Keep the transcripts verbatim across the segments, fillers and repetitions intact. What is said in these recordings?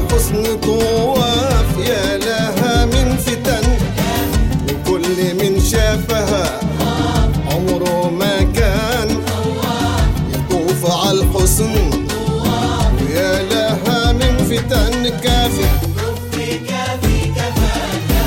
الحسن طواف، يا لها من فتن وكل من شافها عمره ما كان يطوف على الحسن، ويا لها من فتن كافي كافي كفاك.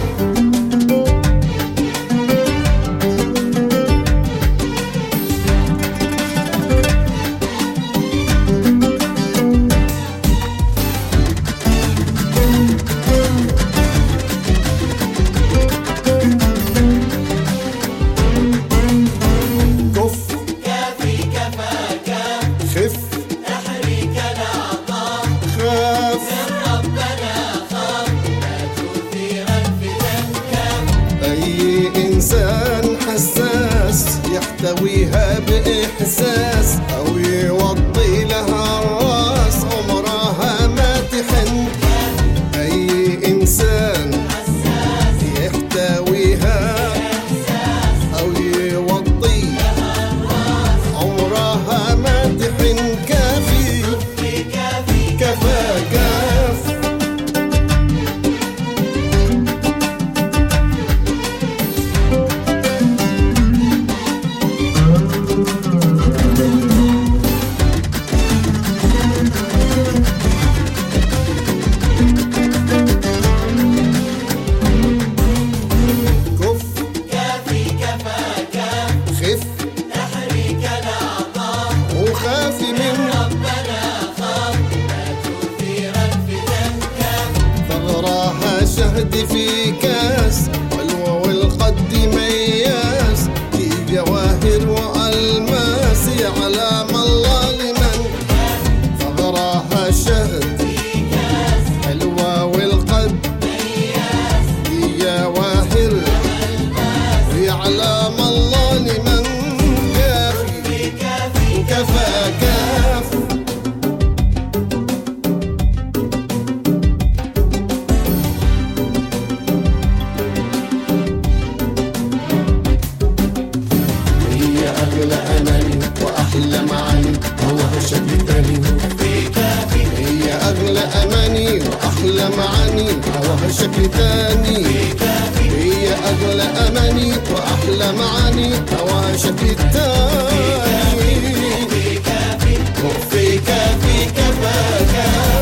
إنسان حساس يحتويها بإحساس أو يوطي لها الراس عمرها ما تحن. أي إنسان حساس يحتويها أو يوطي لها الراس عمرها ما تحن. كافي كفى كاف. وخافي من ربنا خاف لا تثير الفتن. ثغراها شهد في كاس والو والقد مياس، في جواهر وألماس يعلم الله لمن. ثغراها شهد في كاس حلوة والقد مياس، في جواهر وألماس يعلم الله لمن. كافي كافي كفى كاف. هي أغلى أماني وأحلى معاني هوها شكل تاني. هي أغلى أماني وأحلى معاني هوها شكل تاني. هي أغلى أماني وأحلى معاني هوها شكل تاني. وفي كافي كفاك.